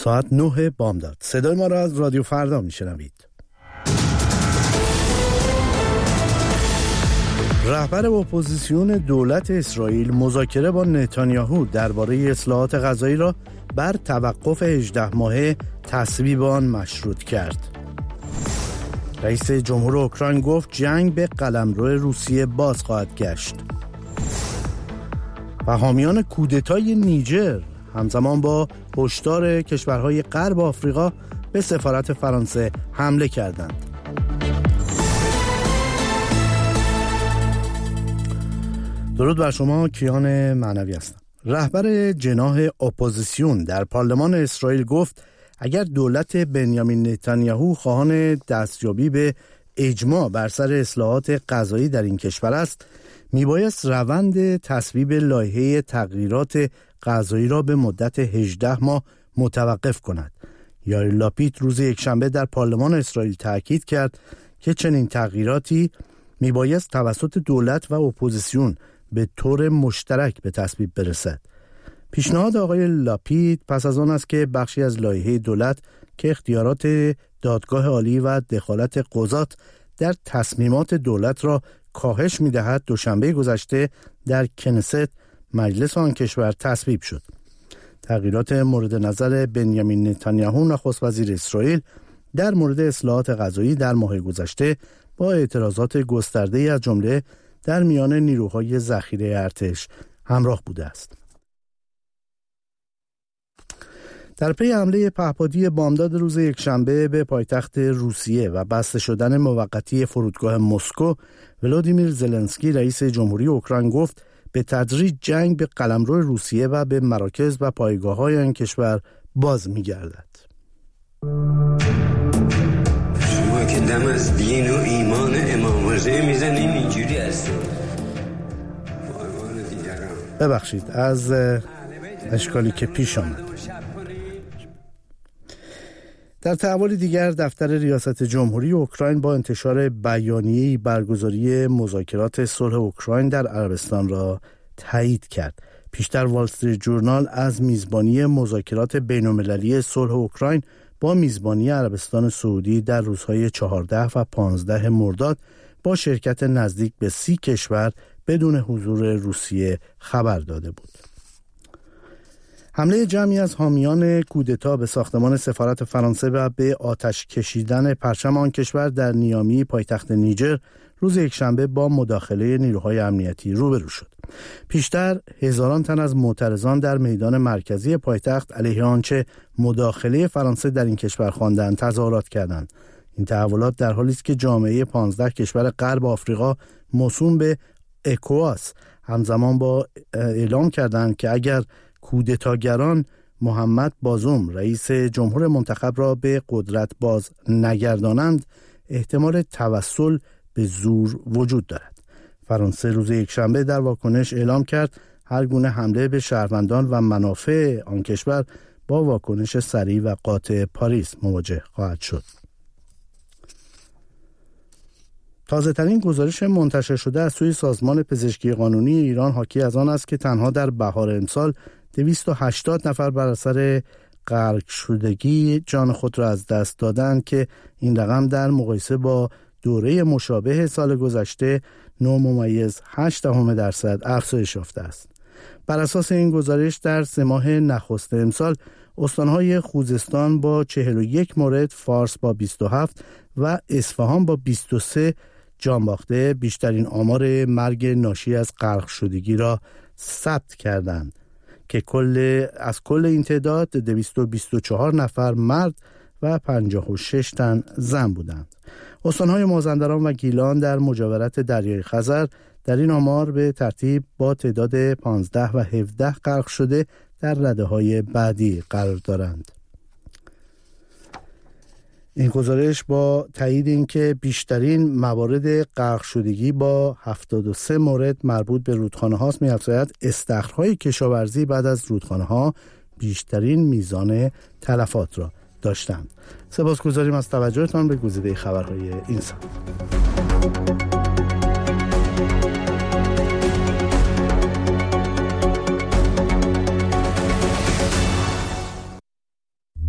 ساعت 9 بامداد. صدای ما را از رادیو فردا میشنوید. رهبر اپوزیسیون دولت اسرائیل مذاکره با نتانیاهو درباره اصلاحات غذایی را بر توقف 18 ماهه تصویب آن مشروط کرد. رئیس جمهور اوکراین گفت جنگ به قلمرو روسیه باز خواهد گشت. و حامیان کودتای نیجر همزمان با هشدار کشورهای غرب آفریقا به سفارت فرانسه حمله کردند. درود بر شما، کیان معنوی هستم. رهبر جناح اپوزیسیون در پارلمان اسرائیل گفت اگر دولت بنیامین نتانیاهو خواهان دستیابی به اجماع بر سر اصلاحات غذایی در این کشور است، میبایست روند تصویب لایحه تغییرات غذایی را به مدت 18 ماه متوقف کند. یائیر لاپید روز یکشنبه در پارلمان اسرائیل تاکید کرد که چنین تغییراتی میبایست توسط دولت و اپوزیسیون به طور مشترک به تصویب برسد. پیشنهاد آقای لاپید پس از آن است که بخشی از لایحه دولت که اختیارات دادگاه عالی و دخالت قضات در تصمیمات دولت را کاهش می‌دهد دوشنبه گذشته در کنست مجلس آن کشور تصویب شد. تغییرات مورد نظر بنیامین نتانیاهو نخست وزیر اسرائیل در مورد اصلاحات غذایی در ماه گذشته با اعتراضات گسترده‌ای از جمله در میان نیروهای ذخیره ارتش همراه بوده است. در پی حمله پهپادی بامداد روز یکشنبه به پایتخت روسیه و بسته شدن موقتی فرودگاه مسکو، ولادیمیر زلنسکی رئیس جمهوری اوکراین گفت به تدریج جنگ به قلمرو روسیه و به مراکز و پایگاه‌های این کشور باز می‌گردد. شما که دم از دین و ایمان امام رضا میزنین اینجوری هست. ببخشید از اشکالی که پیش آمد. در تحولی دیگر دفتر ریاست جمهوری اوکراین با انتشار بیانیه‌ای برگزاری مذاکرات صلح اوکراین در عربستان را تایید کرد. پیشتر وال استریت جورنال از میزبانی مذاکرات بین‌المللی صلح اوکراین با میزبانی عربستان سعودی در روزهای 14 و 15 مرداد با شرکت نزدیک به 30 کشور بدون حضور روسیه خبر داده بود. حمله جمعی از حامیان کودتا به ساختمان سفارت فرانسه و به آتش کشیدن پرچم آن کشور در نیامی پایتخت نیجر روز یکشنبه با مداخله نیروهای امنیتی روبرو شد. پیشتر هزاران تن از معترضان در میدان مرکزی پایتخت علیه آنچه مداخله فرانسه در این کشور خواندند تظاهرات کردند. این تحولات در حالی است که جامعه 15 کشور غرب آفریقا موسوم به اکواس همزمان با اعلام کردند که اگر کودتاگران محمد بازوم رئیس جمهور منتخب را به قدرت باز نگردانند احتمال توسل به زور وجود دارد. فرانسه روز یکشنبه در واکنش اعلام کرد هر گونه حمله به شهروندان و منافع آن کشور با واکنش سریع و قاطع پاریس مواجه خواهد شد. تازه‌ترین گزارش منتشر شده از سوی سازمان پزشکی قانونی ایران حاکی از آن است که تنها در بهار امسال 280 نفر بر اثر غرق شدگی جان خود را از دست دادند که این رقم در مقایسه با دوره مشابه سال گذشته 9.8% افزایش یافته است. بر اساس این گزارش در 3 ماه نخست امسال استانهای خوزستان با 41 مورد، فارس با 27 و اصفهان با 23 جان باخته بیشترین آمار مرگ ناشی از غرق شدگی را ثبت کردند که از کل این تعداد 224 نفر مرد و 56 تن زن بودند. استانهای مازندران و گیلان در مجاورت دریای خزر در این آمار به ترتیب با تعداد 15 و 17 غرق شده در رده‌های بعدی قرار دارند. این گزارش با تایید اینکه بیشترین موارد غرق شدگی با 73 مورد مربوط به رودخانه هاست می‌افزاید استخرهای کشاورزی بعد از رودخانه ها بیشترین میزان تلفات را داشتند. سپاسگزاریم از توجهتان به گزیده خبرهای این ساعت.